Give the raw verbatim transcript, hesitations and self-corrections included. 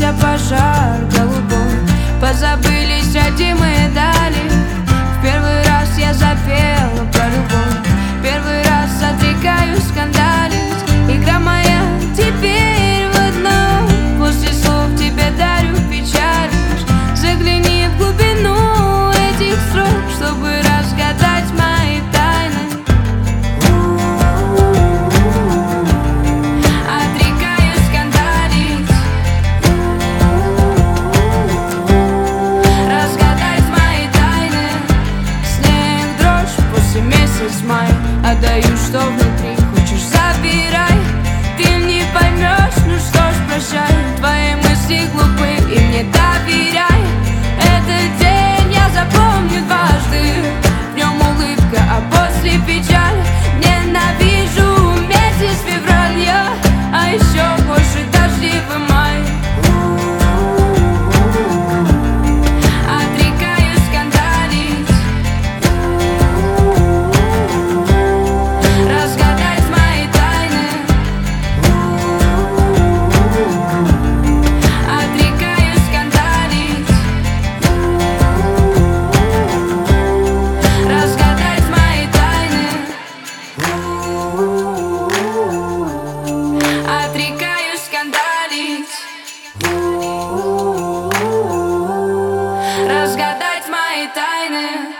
разгорелся пожар голубой, позабылись родимые дали. В первый раз я запела про любовь, первый раз отрекаюсь скандалить. Игра моя теперь в одном, после слов тебе дарю печаль. Загляни в глубину этих строк, чтобы разгадать мои тайны. Отрекаюсь скандалить, разгадать мои тайны. Снег дрожь после месяц май, отдаю, что внутри, хочешь забирай. Ты не поймешь, ну что ж, прощай. Твои мысли глупы, и мне доверяй. Этот день я запомню дважды, в нем улыбка, а после печаль. Ненавижу месяц февраля, а еще больше дождливый май. Отрекаюсь скандалить, разгадать мои тайны. Отрекаюсь скандалить, разгадать мои тайны. Отрекаюсь скандалить, разгадать мои тайны.